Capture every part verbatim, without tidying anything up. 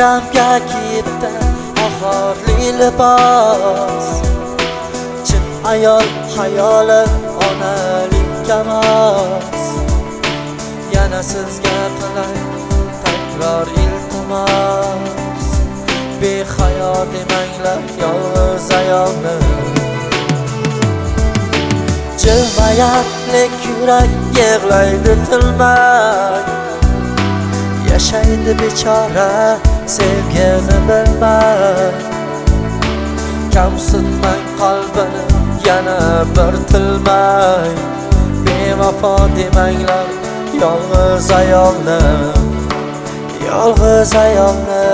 bayramga kiyibdi oxirli libos. Chin ayol hayoli onalik kamas. Yana sizga qilay takror iltimos, behayo demanglar yolg'iz ayolni. Jilmayatlik yurak yig'laydi tilmay, yashaydi bechora sevgini bilmay. Kamsitmang qalbini yana bir tilmay, bevafo demanglar yolg'iz ayolni, yolg'iz ayolni,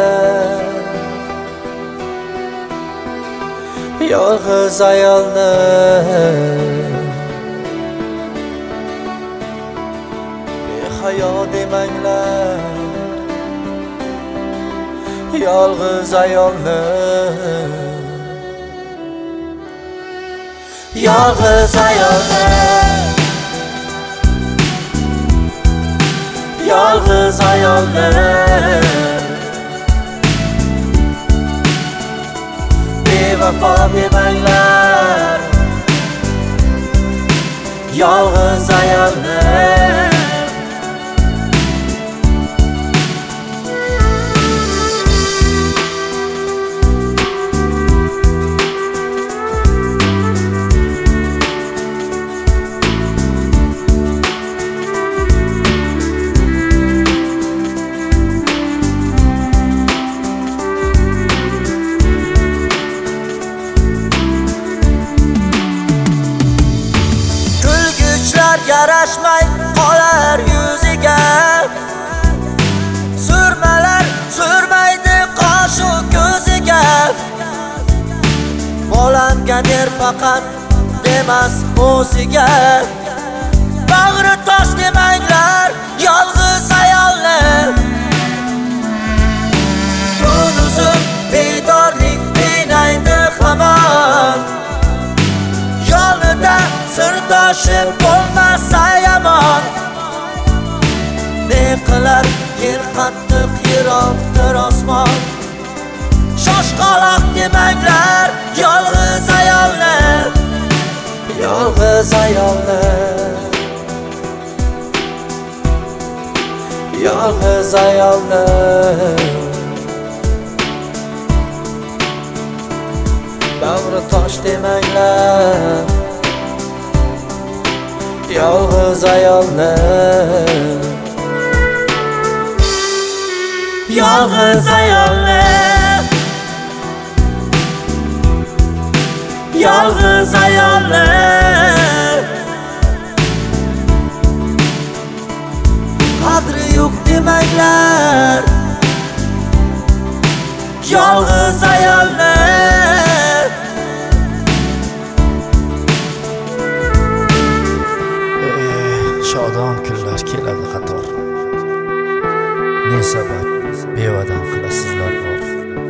yolg'iz ayolni. Behayo demanglar yolg'iz ayolni, yolg'iz ayolni, yolg'iz ayolni. Bevafo demanglar yolg'iz ayolni. Yarashmay qolar yuziga, surmalar surmaydi qoshu ko'ziga. Bolamga ber faqat demas o'ziga, bag'ri tosh demanglar yolg'iz ayolni. Kunuzim bedorlik qiynaydi hamon, yolida sirdoshim bo'lmasa yomon. Ne qilar yer qattiq yiroqdir osmon, shoshqaloq demanglar yolg'iz ayolni, yolg'iz ayolni, yolg'iz ayolni. Bag'ri tosh demanglar yolg'iz ayolni, yolg'iz ayolni, yolg'iz ayolni. Qadri yo'q demanglar yolg'iz ayolni. Shodon kunlar keladi qator, ne sabab bevadan qilasizlar bor.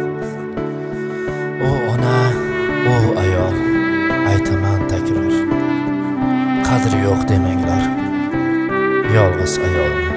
O ona, o ayol, aytaman takror, qadri yo'q demanglar yolg'iz ayolni.